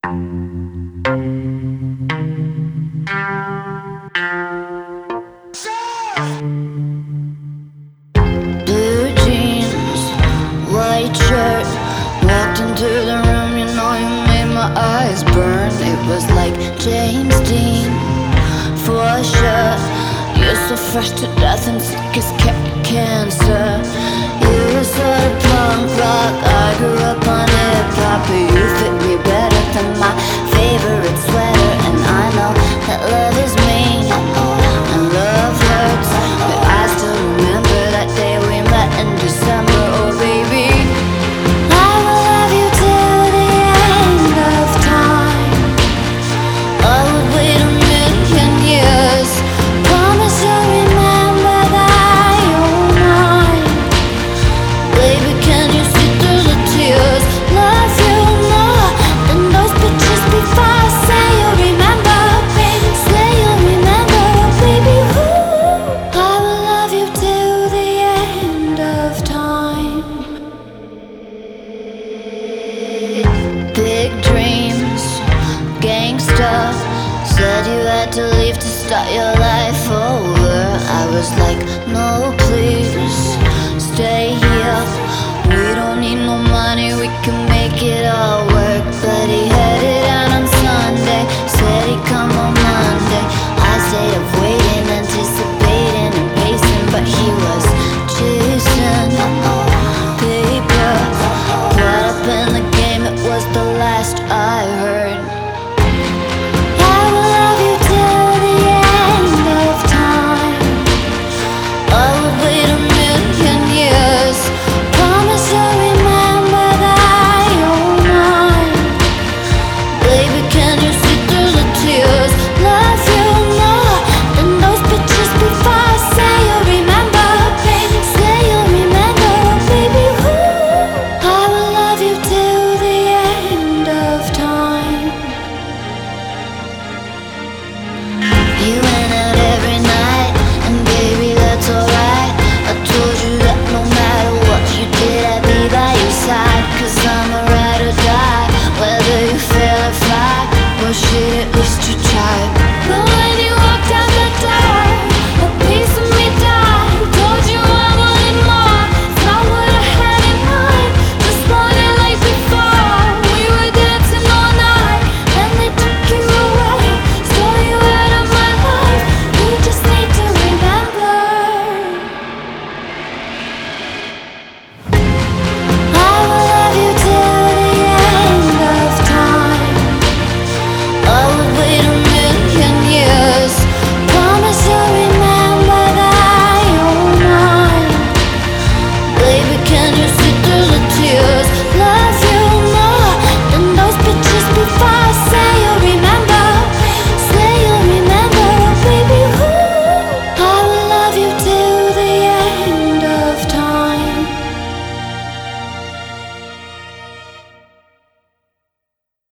Blue jeans, white shirt. Walked into the room, you know you made my eyes burn. It was like James Dean, for sure. You're so fresh to death and sick as cancer. You were sort of punk rock, I grew up on hip-hop. But you fit me better than my favorite sweater. And I know that love is mean and love hurts, but I still remember that day we met in December. Oh baby, I will love you till the end of time. I would wait a million years. Promise you'll remember that you're mine. Baby, can you see through the tears? Love you more than those pictures before. Say you'll remember, baby. Say you'll remember, baby. Ooh, I will love you till the end of time. Big dreams, gangsta. Said you had to leave to start your life over. I was like, no please, stay here. We don't need no money, we can make it all work. But he headed out on Sunday, said he'd come on Monday. I stayed up waiting, anticipating and pacing, but he was chasing paper. Caught up in the game, it was the last I heard.